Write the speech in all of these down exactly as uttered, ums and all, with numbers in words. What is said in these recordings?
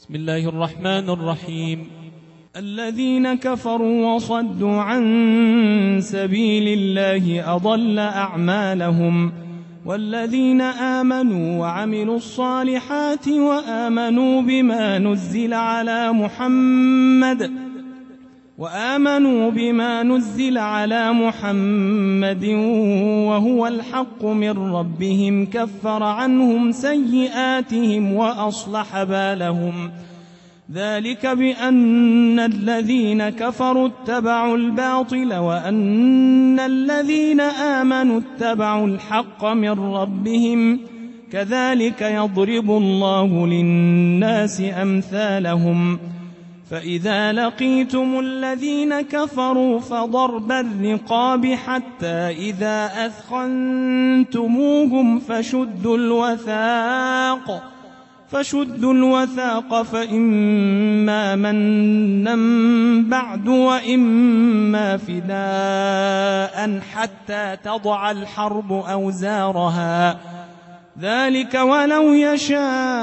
بسم الله الرحمن الرحيم. الذين كفروا وصدوا عن سبيل الله أضل أعمالهم، والذين آمنوا وعملوا الصالحات وآمنوا بما نزل على محمد وآمنوا بما نزل على محمد وهو الحق من ربهم كفر عنهم سيئاتهم وأصلح بالهم. ذلك بأن الذين كفروا اتبعوا الباطل وأن الذين آمنوا اتبعوا الحق من ربهم، كذلك يضرب الله للناس أمثالهم. فإذا لقيتم الذين كفروا فضرب الرقاب حتى إذا أثخنتموهم فشدوا الوثاق فشدوا الوثاق فإما منا بعد وإما فداء حتى تضع الحرب أوزارها. ذلك ولو يشاء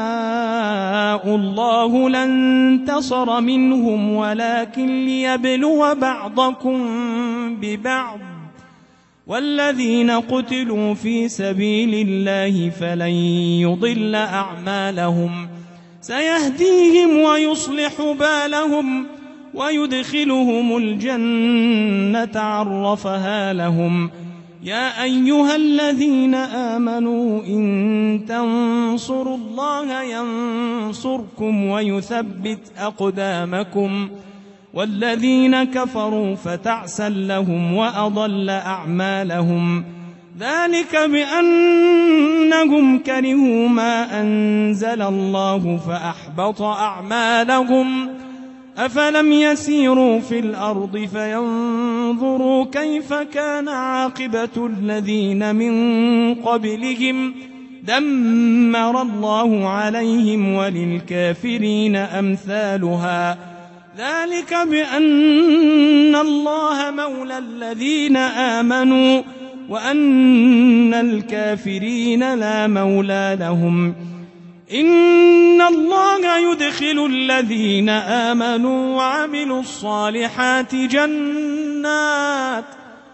الله لانتصر منهم ولكن ليبلو بعضكم ببعض، والذين قتلوا في سبيل الله فلن يضل أعمالهم، سيهديهم ويصلح بالهم ويدخلهم الجنة عرفها لهم. يا أيها الذين آمنوا إن تنصروا الله ينصركم ويثبت أقدامكم، والذين كفروا فتعسا لهم وأضل أعمالهم. ذلك بأنهم كرهوا ما أنزل الله فأحبط أعمالهم. أفلم يسيروا في الأرض فينظروا كيف كان عاقبة الذين من قبلهم، دمر الله عليهم وللكافرين أمثالها. ذلك بأن الله مولى الذين آمنوا وأن الكافرين لا مولى لهم. إن الله يدخل الذين آمنوا وعملوا الصالحات جنات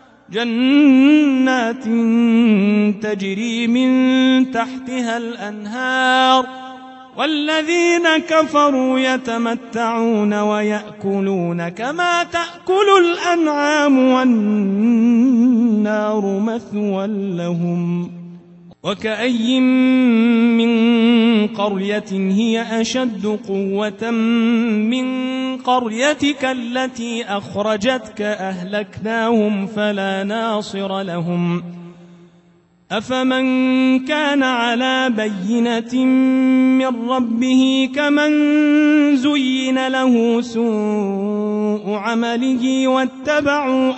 جنات تجري من تحتها الأنهار، والذين كفروا يتمتعون ويأكلون كما تأكل الأنعام والنار مثوى لهم. وكأي من قرية هي أشد قوة من قريتك التي أخرجتك أهلكناهم فلا ناصر لهم. أفمن كان على بينة من ربه كمن زين له سوء عمله واتبعوا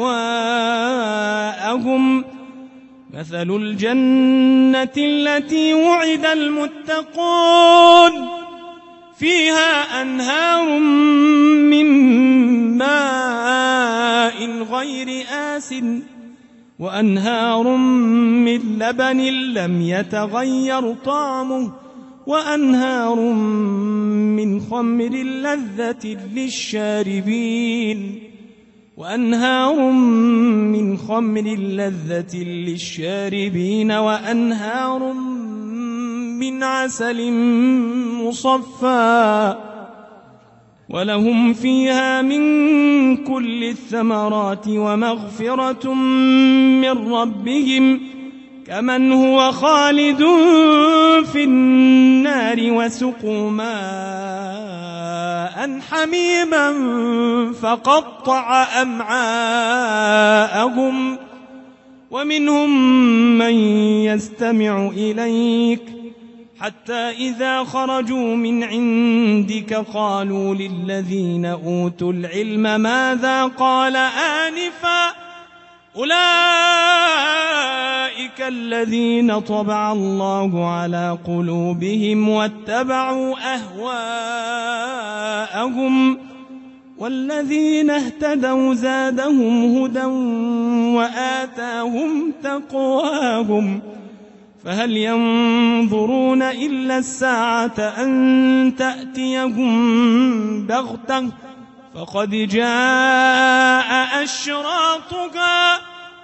أهواءهم. مثل الجنة التي وعد المتقون فيها أنهار من ماء غير آسٍ وأنهار من لبن لم يتغير طعمه وأنهار من خمر لذة للشاربين وأنهار من خمر لذة للشاربين وأنهار من عسل مصفى ولهم فيها من كل الثمرات ومغفرة من ربهم كمن هو خالد في النار وسقوا ماء حميما فقطع أمعاءهم. ومنهم من يستمع إليك حتى إذا خرجوا من عندك قالوا للذين أوتوا العلم ماذا قال آنفا أولئك الذين طبع الله على قلوبهم واتبعوا أهواءهم والذين اهتدوا زادهم هدى وآتاهم تقواهم فهل ينظرون إلا الساعة أن تأتيهم بغتة فقد جاء أشراطها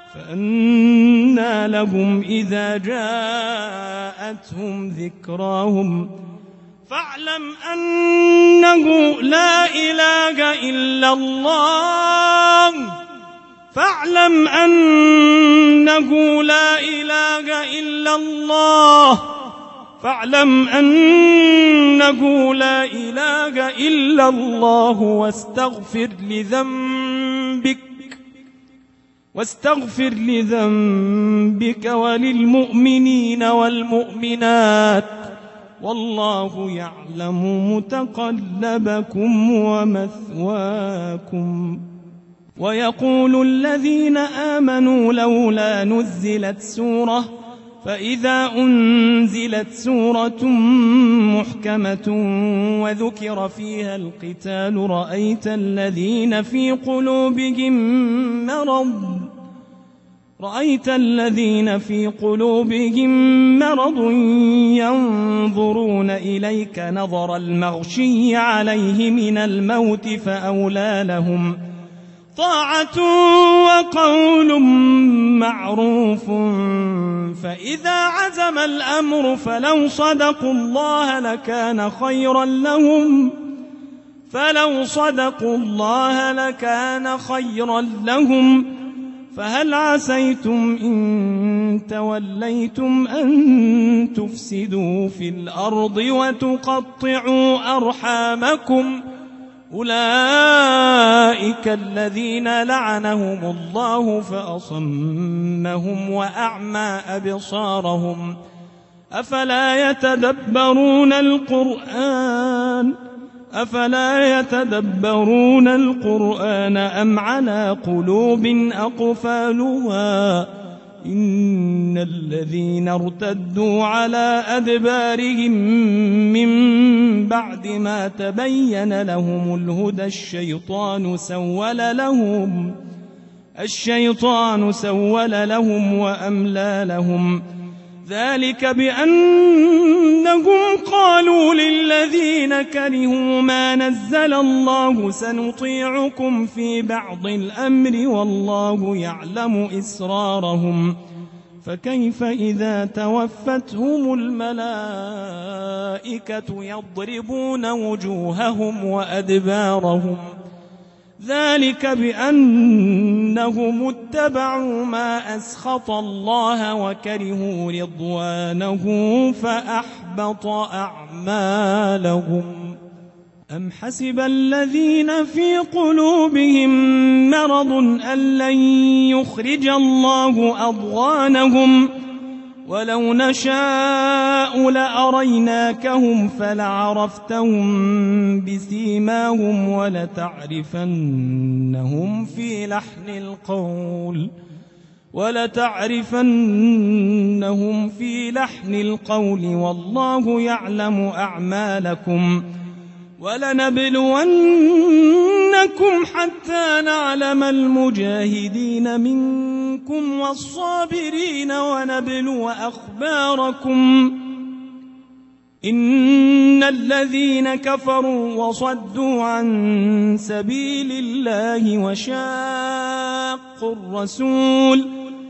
فأنى لهم إذا جاءتهم ذكراهم فاعلم أنه لا إله إلا الله فاعلم أنه لا إله إلا الله فاعلم أنه لا إله إلا الله واستغفر لذنبك واستغفر لذنبك وللمؤمنين والمؤمنات والله يعلم متقلبكم ومثواكم. ويقول الذين آمنوا لولا نزلت سورة فإذا أنزلت سورة محكمة وذكر فيها القتال رأيت الذين في قلوبهم مرض رأيت الذين في قلوبهم مرض ينظرون إليك نظر المغشي عليه من الموت فأولى لهم طاعة وقول معروف فإذا عزم الأمر فلو صدقوا الله لكان خيرا لهم فلو صدقوا الله لكان خيرا لهم فهل عسيتم إن توليتم أن تفسدوا في الأرض وتقطعوا أرحامكم أولئك الذين لعنهم الله فأصمهم وأعمى أبصارهم أفلا يتدبرون القرآن أفلا يتدبرون القرآن أم على قلوب أقفالها إن الذين ارتدوا على أدبارهم من بعد ما تبين لهم الهدى الشيطان سول لهم الشيطان سول لهم وأملى لهم ذلك بأنهم قالوا للذين كرهوا ما نزل الله سنطيعكم في بعض الأمر والله يعلم إسرارهم فكيف إذا توفتهم الملائكة يضربون وجوههم وأدبارهم ذلك بأنهم اتبعوا ما أسخط الله وكرهوا رضوانه فأحبط أعمالهم أم حسب الذين في قلوبهم مرض أن لن يخرج الله أضغانهم ولو نشاء لأريناكهم فلعرفتهم بسيماهم ولتعرفنهم في لحن القول ولتعرفنهم في لحن القول والله يعلم أعمالكم ولنبلونكم حتى نعلم المجاهدين منكم والصابرين ونبلو أخباركم إن الذين كفروا وصدوا عن سبيل الله وشاقوا الرسول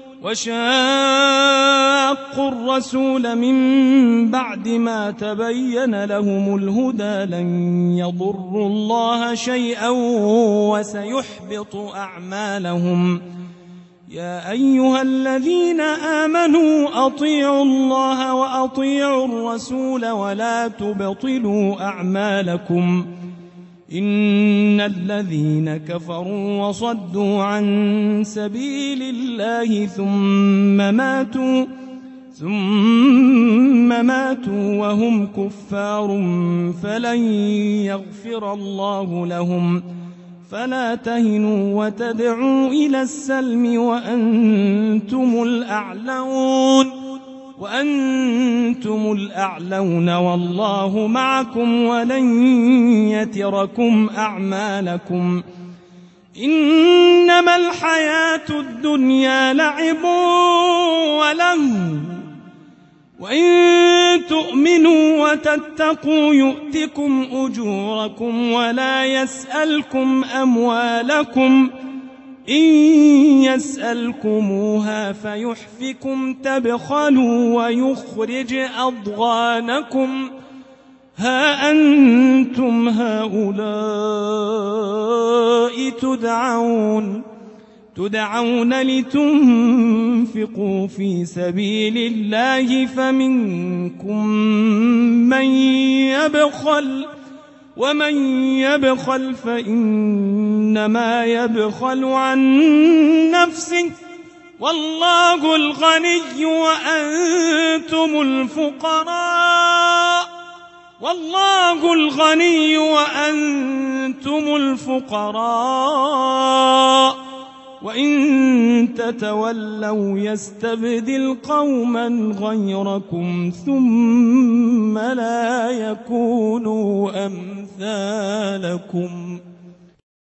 وشاقوا الرسول من بعد ما تبين لهم الهدى لن يضروا الله شيئا وسيحبط أعمالهم يا أيها الذين آمنوا أطيعوا الله وأطيعوا الرسول ولا تبطلوا أعمالكم إن الذين كفروا وصدوا عن سبيل الله ثم ماتوا ثم ماتوا وهم كفار فلن يغفر الله لهم فلا تهنوا وتدعوا إلى السلم وأنتم الأعلون وأنتم الأعلون والله معكم ولن يتركم أعمالكم إنما الحياة الدنيا لعب وله وإن تؤمنوا وتتقوا يؤتكم أجوركم ولا يسألكم أموالكم إن يسألكموها فيحفكم تبخلوا ويخرج أضغانكم ها أنتم هؤلاء تدعون تدعون لتنفقوا في سبيل الله فمنكم من يبخل ومن يبخل فإنما يبخل عن نفسه والله الغني وأنتم الفقراء والله الغني وأنتم الفقراء وإن تتولوا يستبدل قوما غيركم ثم لا يكونوا أمثالكم